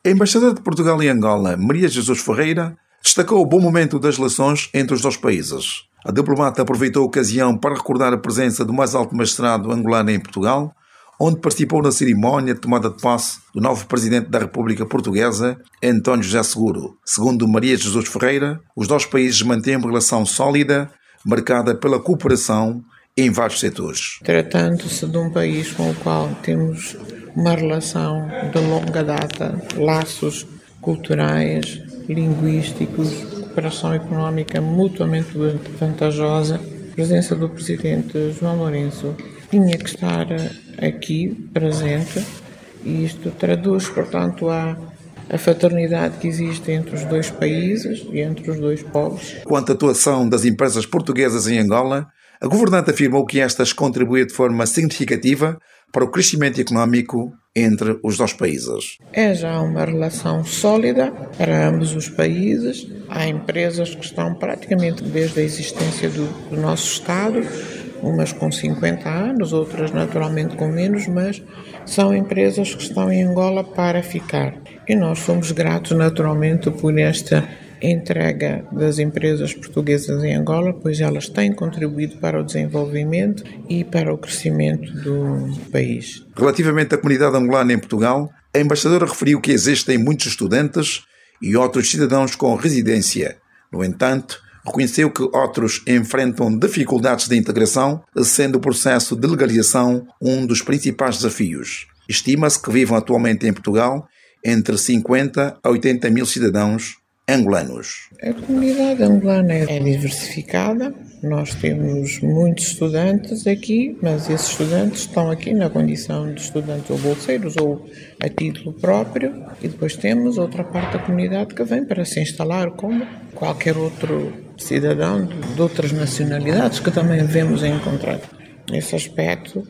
A embaixadora de Portugal em Angola, Maria Jesus Ferreira, destacou o bom momento das relações entre os dois países. A diplomata aproveitou a ocasião para recordar a presença do mais alto magistrado angolano em Portugal, onde participou na cerimónia de tomada de posse do novo presidente da República Portuguesa, António José Seguro. Segundo Maria Jesus Ferreira, os dois países mantêm uma relação sólida, marcada pela cooperação em vários setores. Tratando-se de um país com o qual temos uma relação de longa data, laços culturais, linguísticos, cooperação económica mutuamente vantajosa, a presença do presidente João Lourenço tinha que estar aqui presente e isto traduz, portanto, a fraternidade que existe entre os dois países e entre os dois povos. Quanto à atuação das empresas portuguesas em Angola, a governante afirmou que estas contribuem de forma significativa para o crescimento económico entre os dois países. É já uma relação sólida para ambos os países. Há empresas que estão praticamente desde a existência do nosso Estado, umas com 50 anos, outras naturalmente com menos, mas são empresas que estão em Angola para ficar. E nós somos gratos naturalmente por esta entrega das empresas portuguesas em Angola, pois elas têm contribuído para o desenvolvimento e para o crescimento do país. Relativamente à comunidade angolana em Portugal, a embaixadora referiu que existem muitos estudantes e outros cidadãos com residência. No entanto, reconheceu que outros enfrentam dificuldades de integração, sendo o processo de legalização um dos principais desafios. Estima-se que vivam atualmente em Portugal entre 50 a 80 mil cidadãos angolanos. A comunidade angolana é diversificada, nós temos muitos estudantes aqui, mas esses estudantes estão aqui na condição de estudantes ou bolseiros ou a título próprio, e depois temos outra parte da comunidade que vem para se instalar como qualquer outro cidadão de outras nacionalidades que também devemos encontrar. Nesse aspecto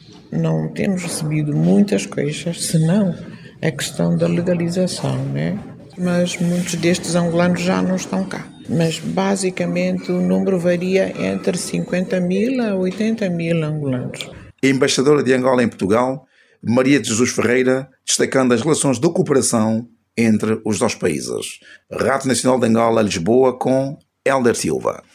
não temos recebido muitas queixas, senão a questão da legalização, né? Mas muitos destes angolanos já não estão cá. Mas basicamente o número varia entre 50 mil a 80 mil angolanos. A embaixadora de Angola em Portugal, Maria de Jesus Ferreira, destacando as relações de cooperação entre os dois países. Rádio Nacional de Angola, Lisboa, com Hélder Silva.